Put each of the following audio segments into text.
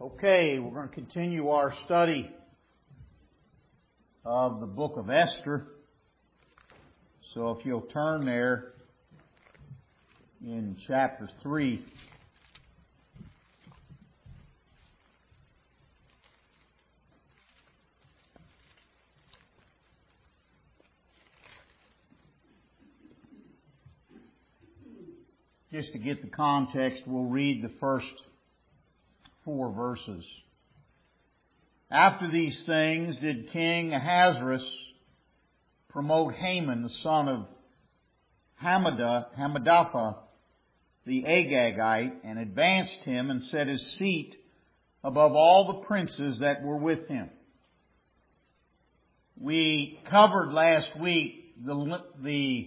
Okay, we're going to continue our study of the book of Esther. So if you'll turn there in chapter 3. Just to get the context, we'll read the first 4 verses. After these things did King Ahasuerus promote Haman, the son of Hammedatha, the Agagite, and advanced him and set his seat above all the princes that were with him. We covered last week the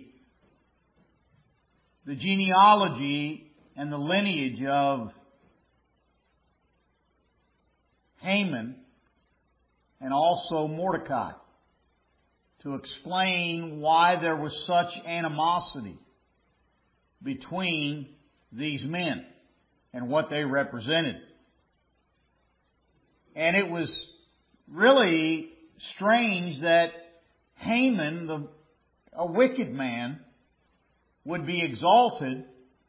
genealogy and the lineage of Haman and also Mordecai to explain why there was such animosity between these men and what they represented. And it was really strange that Haman, a wicked man, would be exalted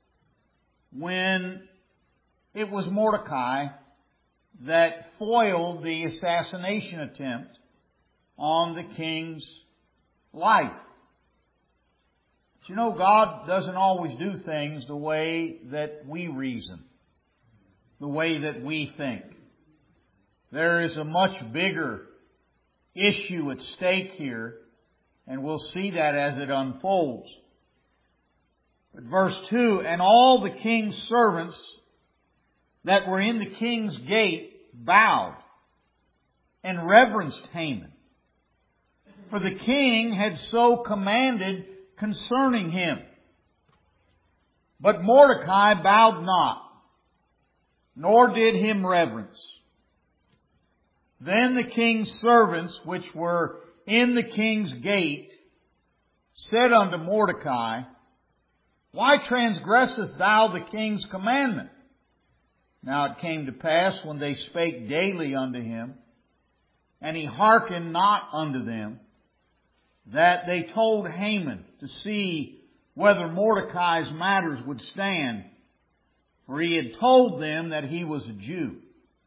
when it was Mordecai that foiled the assassination attempt on the king's life. But you know, God doesn't always do things the way that we reason, the way that we think. There is a much bigger issue at stake here, and we'll see that as it unfolds. But verse 2, and all the king's servants that were in the king's gate bowed and reverenced Haman, for the king had so commanded concerning him. But Mordecai bowed not, nor did him reverence. Then the king's servants, which were in the king's gate, said unto Mordecai, Why transgressest thou the king's commandment? Now it came to pass, when they spake daily unto him, and he hearkened not unto them, that they told Haman to see whether Mordecai's matters would stand, for he had told them that he was a Jew.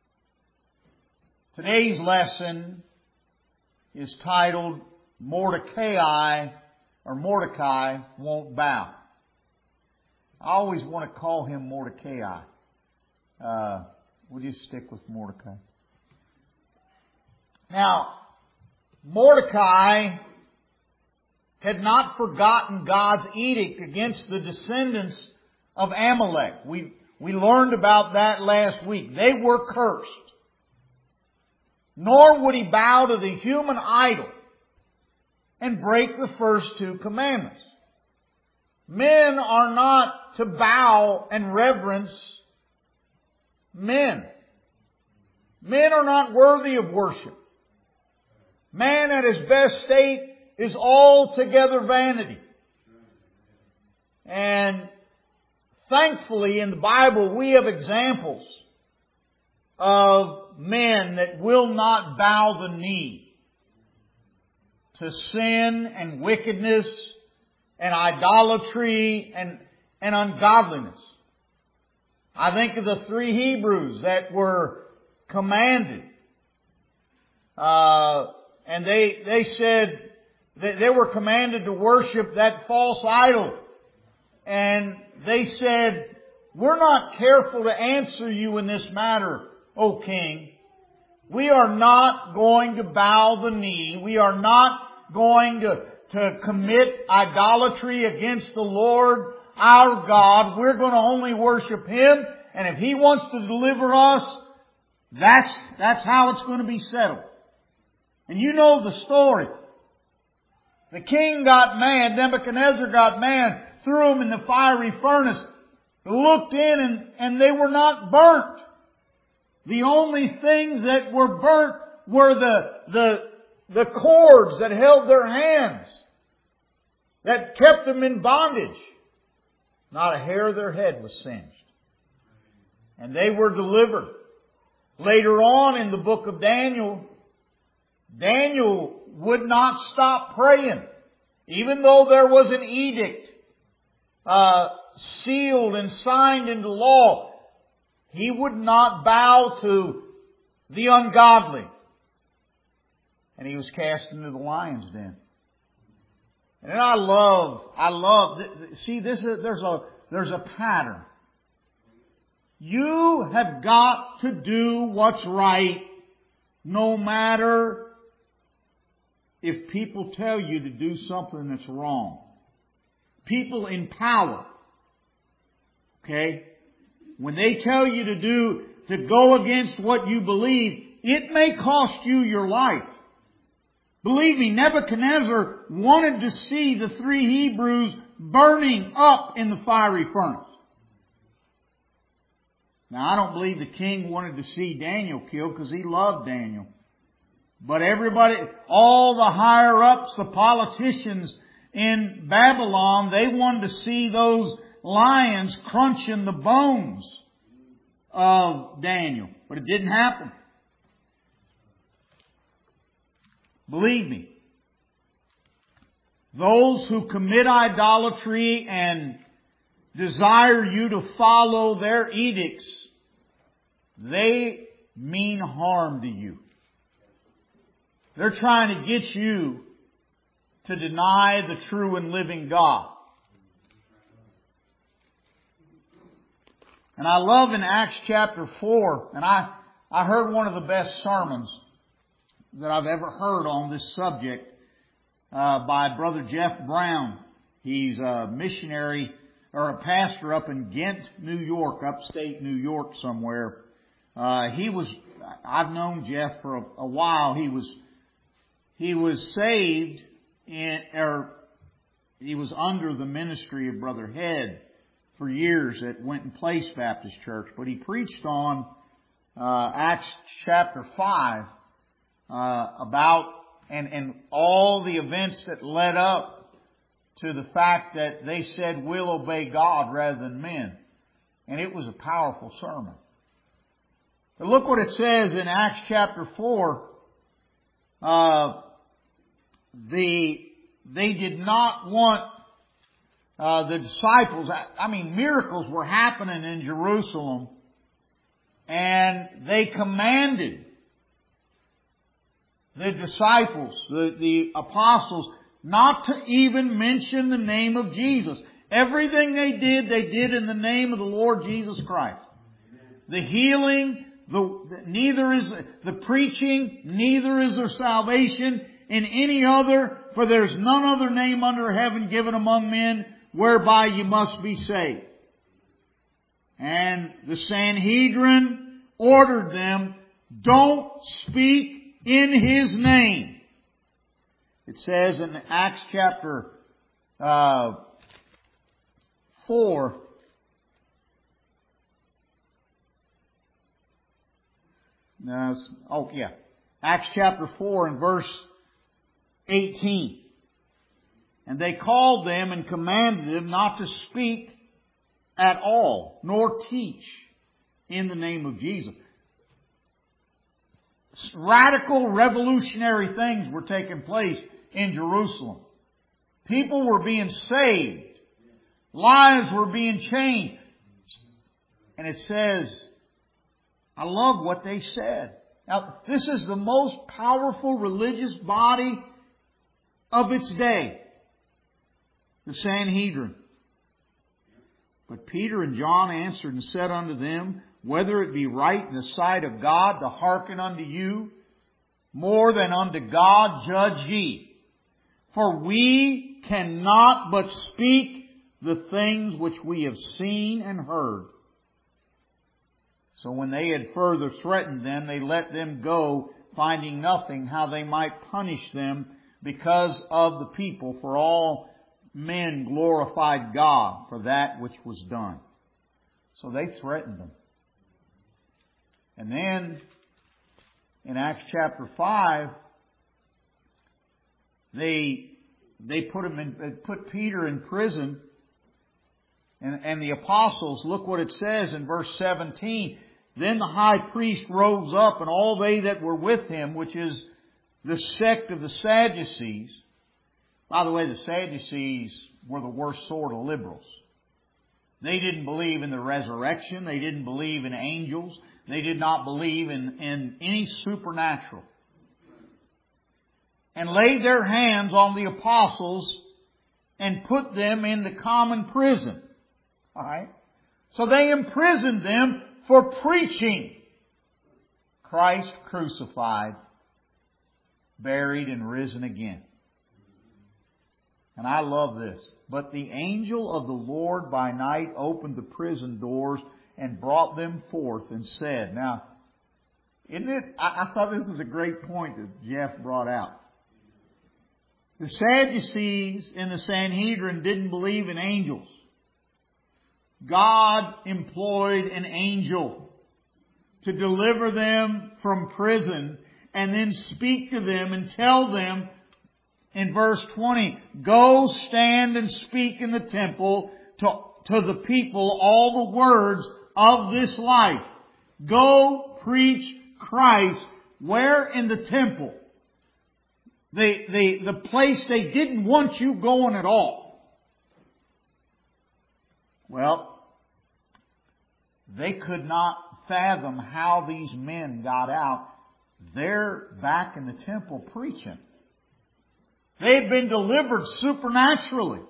Today's lesson is titled, Mordecai Won't Bow. I always want to call him Mordecai. We'll just stick with Mordecai. Now, Mordecai had not forgotten God's edict against the descendants of Amalek. We learned about that last week. They were cursed. Nor would he bow to the human idol and break the first 2 commandments. Men are not to bow and reverence men. Men are not worthy of worship. Man at his best state is altogether vanity. And thankfully in the Bible we have examples of men that will not bow the knee to sin and wickedness and idolatry and ungodliness. I think of the 3 Hebrews that were commanded. And they said that they were commanded to worship that false idol. And they said, we're not careful to answer you in this matter, O King. We are not going to bow the knee. We are not going to commit idolatry against the Lord our God. We're going to only worship Him. And if He wants to deliver us, that's how it's going to be settled. And you know the story. The king got mad. Nebuchadnezzar got mad. Threw them in the fiery furnace. Looked in and they were not burnt. The only things that were burnt were the cords that held their hands, that kept them in bondage. Not a hair of their head was singed. And they were delivered. Later on in the book of Daniel, Daniel would not stop praying. Even though there was an edict sealed and signed into law, he would not bow to the ungodly. And he was cast into the lion's den. And I love, see, there's a pattern. You have got to do what's right, no matter if people tell you to do something that's wrong. People in power, okay, when they tell you to go against what you believe, it may cost you your life. Believe me, Nebuchadnezzar wanted to see the 3 Hebrews burning up in the fiery furnace. Now, I don't believe the king wanted to see Daniel killed because he loved Daniel. But everybody, all the higher ups, the politicians in Babylon, they wanted to see those lions crunching the bones of Daniel. But it didn't happen. Believe me, those who commit idolatry and desire you to follow their edicts, they mean harm to you. They're trying to get you to deny the true and living God. And I love in Acts chapter 4, and I heard one of the best sermons that I've ever heard on this subject by Brother Jeff Brown. He's a missionary or a pastor up in Ghent, New York, upstate New York somewhere. I've known Jeff for a while. He was saved he was under the ministry of Brother Head for years at Winton Place Baptist Church. But he preached on Acts chapter 5 about and all the events that led up to the fact that they said we'll obey God rather than men. And it was a powerful sermon. But look what it says in Acts chapter 4. They did not want the disciples. I mean, miracles were happening in Jerusalem, and they commanded the disciples, the apostles, not to even mention the name of Jesus. Everything they did in the name of the Lord Jesus Christ. The healing, neither is the preaching, neither is there salvation in any other, for there's none other name under heaven given among men whereby you must be saved. And the Sanhedrin ordered them, don't speak in His name. It says in Acts chapter 4, Acts chapter 4 and verse 18. And they called them and commanded them not to speak at all, nor teach in the name of Jesus. Radical revolutionary things were taking place in Jerusalem. People were being saved. Lives were being changed. And it says, I love what they said. Now, this is the most powerful religious body of its day, the Sanhedrin. But Peter and John answered and said unto them, whether it be right in the sight of God to hearken unto you, more than unto God judge ye. For we cannot but speak the things which we have seen and heard. So when they had further threatened them, they let them go, finding nothing how they might punish them because of the people. For all men glorified God for that which was done. So they threatened them. And then in Acts chapter 5, they put Peter in prison. And the apostles, look what it says in verse 17. Then the high priest rose up, and all they that were with him, which is the sect of the Sadducees. By the way, the Sadducees were the worst sort of liberals. They didn't believe in the resurrection. They didn't believe in angels. They did not believe in any supernatural. And laid their hands on the apostles and put them in the common prison. All right? So they imprisoned them for preaching Christ crucified, buried, and risen again. And I love this. But the angel of the Lord by night opened the prison doors and brought them forth and said, now, isn't it? I thought this was a great point that Jeff brought out. The Sadducees in the Sanhedrin didn't believe in angels. God employed an angel to deliver them from prison and then speak to them and tell them in verse 20, go stand and speak in the temple to the people all the words of this life. Go preach Christ. Where? In the temple. The place they didn't want you going at all. Well, they could not fathom how these men got out. They're back in the temple preaching. They've been delivered supernaturally.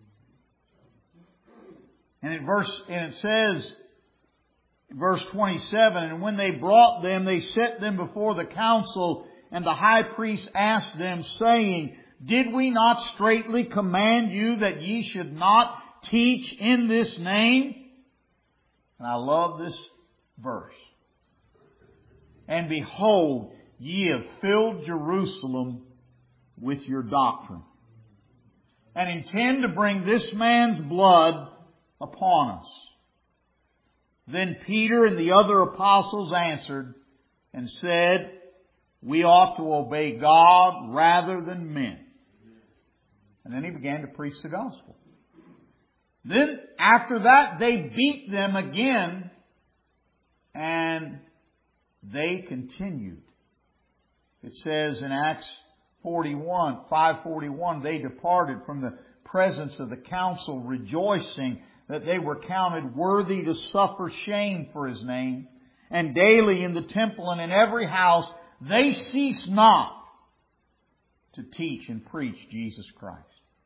And it says, in verse 27, and when they brought them, they set them before the council, and the high priest asked them, saying, did we not straitly command you that ye should not teach in this name? And I love this verse. And behold, ye have filled Jerusalem with your doctrine, and intend to bring this man's blood upon us. Then Peter and the other apostles answered and said, we ought to obey God rather than men. And then he began to preach the gospel. Then after that they beat them again, and they continued. It says in Acts 5:41, they departed from the presence of the council, rejoicing that they were counted worthy to suffer shame for His name. And daily in the temple and in every house, they ceased not to teach and preach Jesus Christ.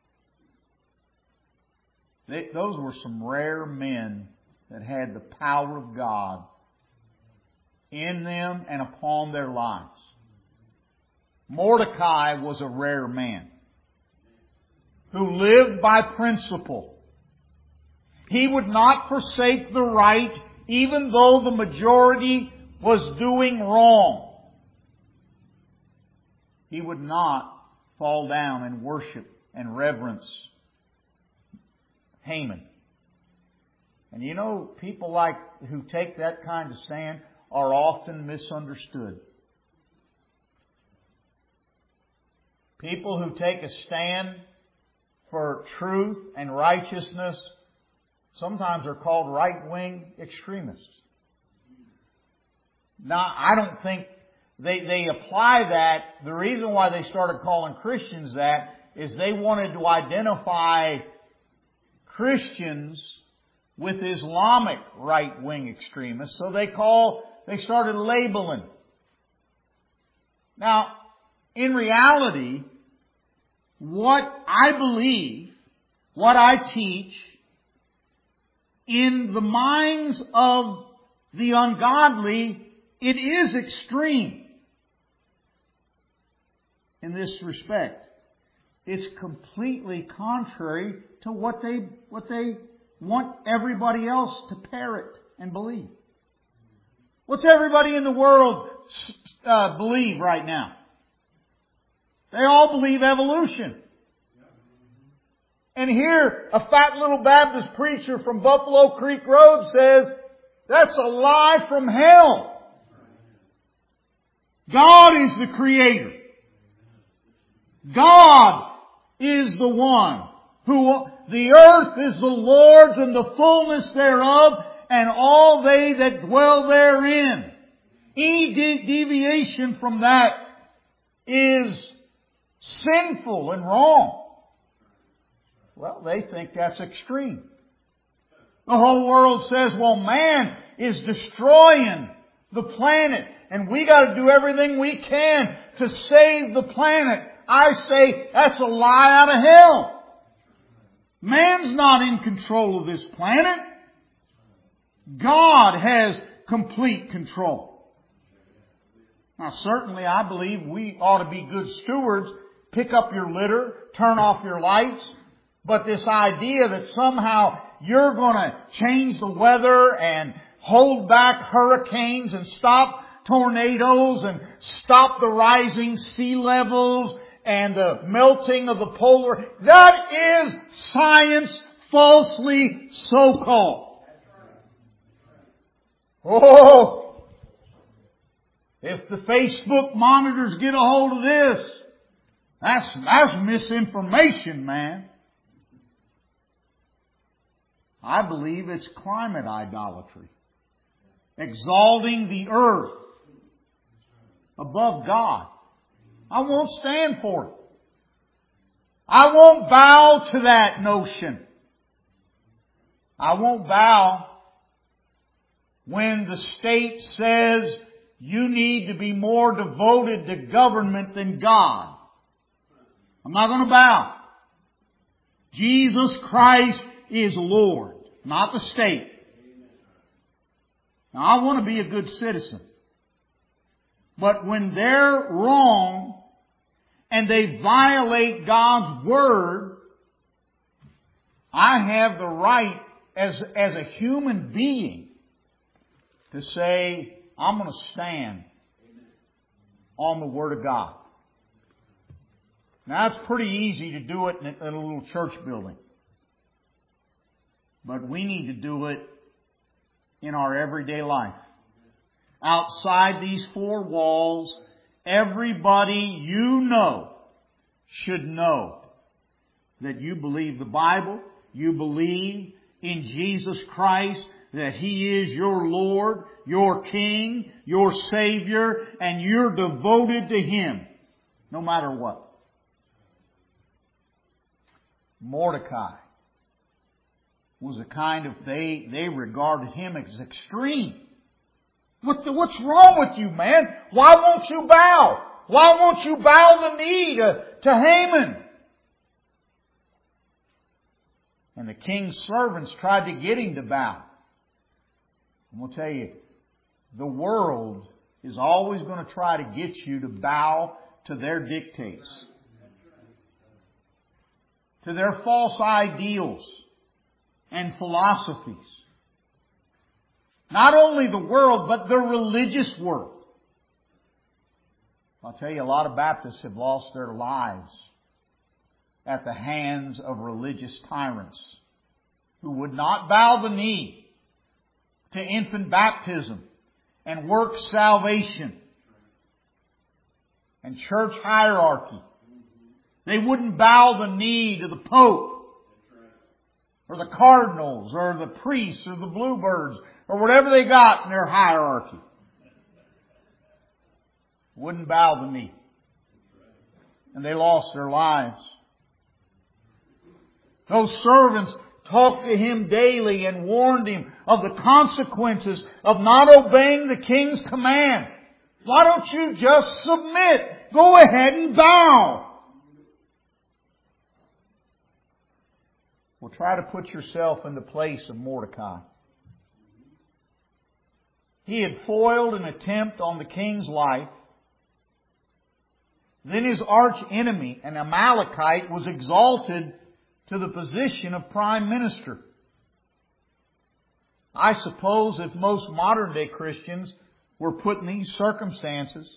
Those were some rare men that had the power of God in them and upon their lives. Mordecai was a rare man who lived by principle. He would not forsake the right even though the majority was doing wrong. He would not fall down and worship and reverence Haman. And you know, people who take that kind of stand are often misunderstood. People who take a stand for truth and righteousness sometimes are called right-wing extremists. Now, I don't think they apply that. The reason why they started calling Christians that is they wanted to identify Christians with Islamic right-wing extremists. So they started labeling. Now, in reality, what I believe, what I teach, in the minds of the ungodly, it is extreme in this respect. It's completely contrary to what they want everybody else to parrot and believe. What's everybody in the world believe right now? They all believe evolution. And here, a fat little Baptist preacher from Buffalo Creek Road says, that's a lie from hell. God is the Creator. God is the one who, the earth is the Lord's and the fullness thereof, and all they that dwell therein. Any deviation from that is sinful and wrong. Well, they think that's extreme. The whole world says, well, man is destroying the planet, and we got to do everything we can to save the planet. I say that's a lie out of hell. Man's not in control of this planet. God has complete control. Now, certainly I believe we ought to be good stewards. Pick up your litter, turn off your lights. But this idea that somehow you're going to change the weather and hold back hurricanes and stop tornadoes and stop the rising sea levels and the melting of the polar, that is science falsely so-called. Oh, if the Facebook monitors get a hold of this, that's misinformation, man. I believe it's climate idolatry. Exalting the earth above God. I won't stand for it. I won't bow to that notion. I won't bow when the state says you need to be more devoted to government than God. I'm not going to bow. Jesus Christ is Lord, not the state. Now, I want to be a good citizen. But when they're wrong and they violate God's Word, I have the right as a human being to say, I'm going to stand on the Word of God. Now, it's pretty easy to do it in a little church building. But we need to do it in our everyday life. Outside these four walls, everybody you know should know that you believe the Bible, you believe in Jesus Christ, that He is your Lord, your King, your Savior, and you're devoted to Him, no matter what. Mordecai was a kind of, they regarded him as extreme. What's wrong with you, man? Why won't you bow? Why won't you bow the knee to Haman? And the king's servants tried to get him to bow. I'm going to tell you, the world is always going to try to get you to bow to their dictates, to their false ideals and philosophies. Not only the world, but the religious world. I'll tell you, a lot of Baptists have lost their lives at the hands of religious tyrants who would not bow the knee to infant baptism and work salvation and church hierarchy. They wouldn't bow the knee to the Pope or the cardinals or the priests or the bluebirds or whatever they got in their hierarchy. Wouldn't bow the knee. And they lost their lives. Those servants talked to him daily and warned him of the consequences of not obeying the king's command. Why don't you just submit? Go ahead and bow. Well, try to put yourself in the place of Mordecai. He had foiled an attempt on the king's life. Then his arch enemy, an Amalekite, was exalted to the position of prime minister. I suppose if most modern day Christians were put in these circumstances,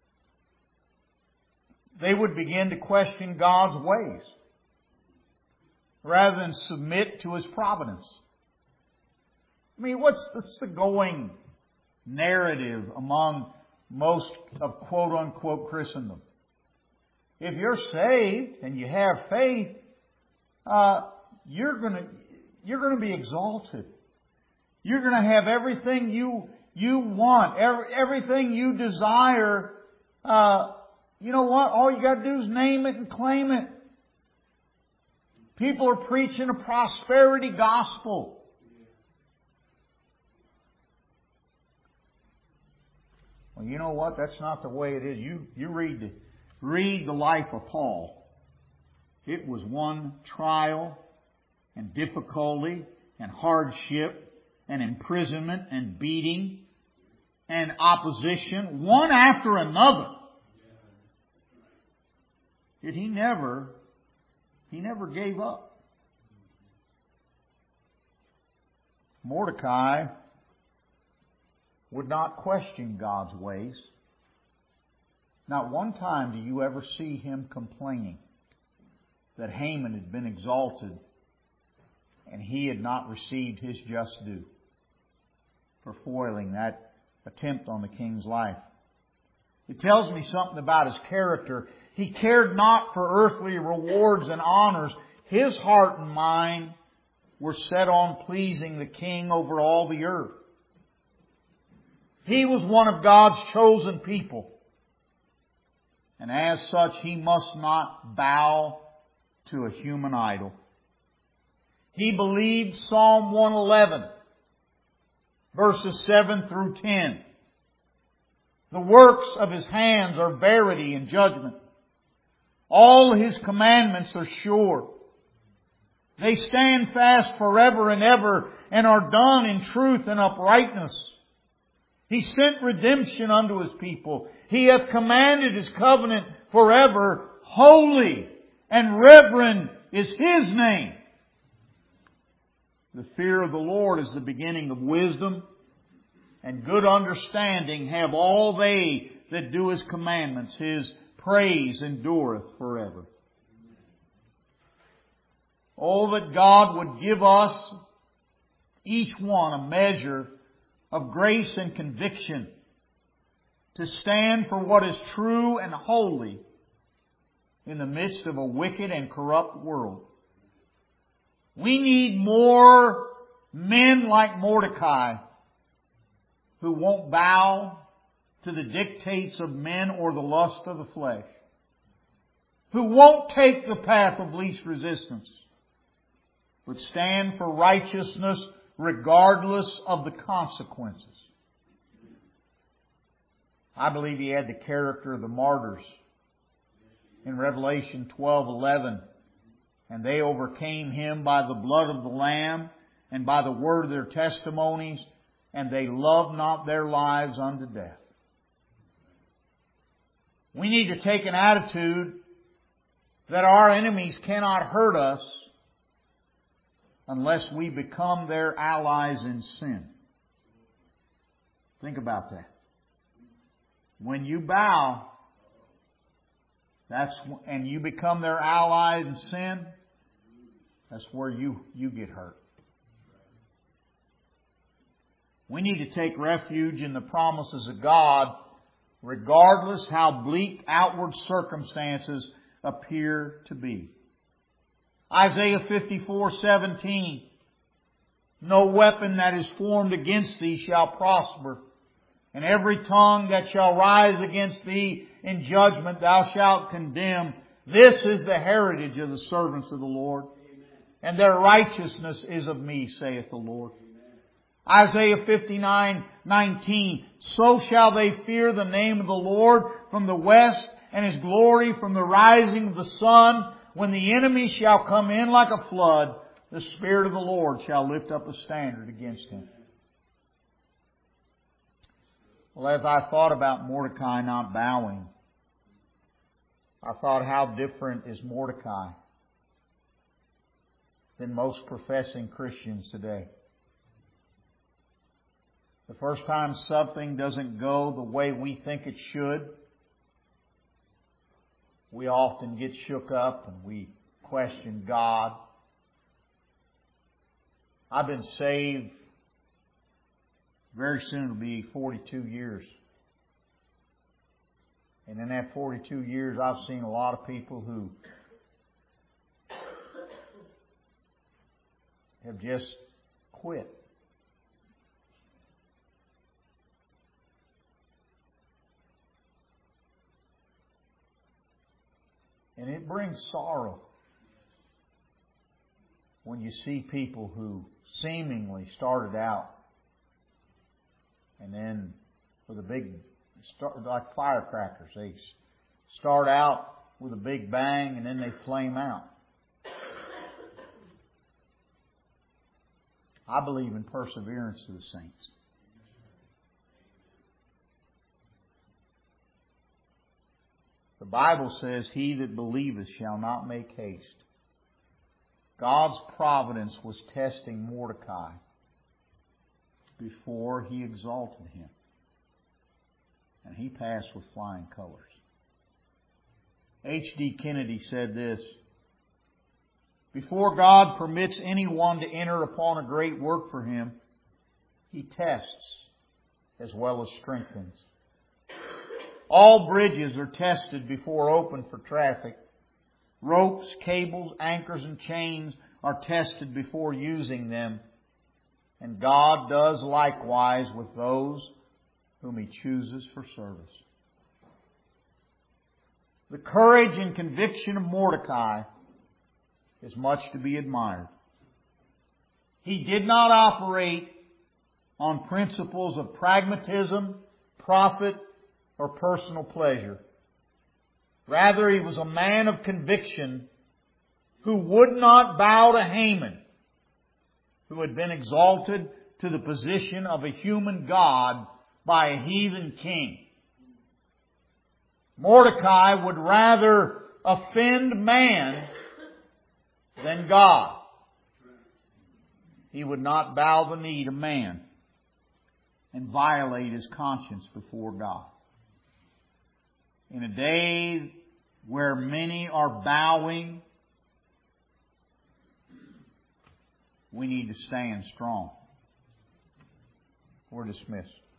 they would begin to question God's ways rather than submit to His providence. I mean, what's the going narrative among most of quote-unquote Christendom? If you're saved and you have faith, you're going to be exalted. You're going to have everything you want, everything you desire. You know what? All you got to do is name it and claim it. People are preaching a prosperity gospel. Well, you know what? That's not the way it is. You read the life of Paul. It was one trial and difficulty and hardship and imprisonment and beating and opposition, one after another. Yet he never gave up. Mordecai would not question God's ways. Not one time do you ever see him complaining that Haman had been exalted and he had not received his just due for foiling that attempt on the king's life. It tells me something about his character. He cared not for earthly rewards and honors. His heart and mind were set on pleasing the king over all the earth. He was one of God's chosen people. And as such, he must not bow to a human idol. He believed Psalm 111, verses 7 through 10. The works of his hands are verity and judgment. All his commandments are sure. They stand fast forever and ever and are done in truth and uprightness. He sent redemption unto his people. He hath commanded his covenant forever. Holy and reverend is his name. The fear of the Lord is the beginning of wisdom, and good understanding have all they that do his commandments. His praise endureth forever. Oh, that God would give us, each one, a measure of grace and conviction to stand for what is true and holy in the midst of a wicked and corrupt world. We need more men like Mordecai who won't bow to the dictates of men or the lust of the flesh, who won't take the path of least resistance, but stand for righteousness regardless of the consequences. I believe he had the character of the martyrs in Revelation 12:11. And they overcame him by the blood of the Lamb and by the word of their testimonies, and they loved not their lives unto death. We need to take an attitude that our enemies cannot hurt us unless we become their allies in sin. Think about that. When you bow, and you become their ally in sin, that's where you get hurt. We need to take refuge in the promises of God, regardless how bleak outward circumstances appear to be. Isaiah 54:17. No weapon that is formed against thee shall prosper, and every tongue that shall rise against thee in judgment thou shalt condemn. This is the heritage of the servants of the Lord, and their righteousness is of me, saith the Lord. Isaiah 59:19. So shall they fear the name of the Lord from the west, and his glory from the rising of the sun. When the enemy shall come in like a flood, the Spirit of the Lord shall lift up a standard against him. Well, as I thought about Mordecai not bowing, I thought, how different is Mordecai than most professing Christians today? The first time something doesn't go the way we think it should, we often get shook up and we question God. I've been saved, very soon it'll be 42 years. And in that 42 years, I've seen a lot of people who have just quit. And it brings sorrow when you see people who seemingly started out and then with a big, like firecrackers, they start out with a big bang and then they flame out. I believe in perseverance of the saints. The Bible says, "He that believeth shall not make haste." God's providence was testing Mordecai before He exalted him. And he passed with flying colors. H.D. Kennedy said this, "Before God permits anyone to enter upon a great work for Him, He tests as well as strengthens. All bridges are tested before open for traffic. Ropes, cables, anchors, and chains are tested before using them. And God does likewise with those whom He chooses for service." The courage and conviction of Mordecai is much to be admired. He did not operate on principles of pragmatism, profit, or personal pleasure. Rather, he was a man of conviction who would not bow to Haman, who had been exalted to the position of a human god by a heathen king. Mordecai would rather offend man than God. He would not bow the knee to man and violate his conscience before God. In a day where many are bowing, we need to stand strong. We're dismissed.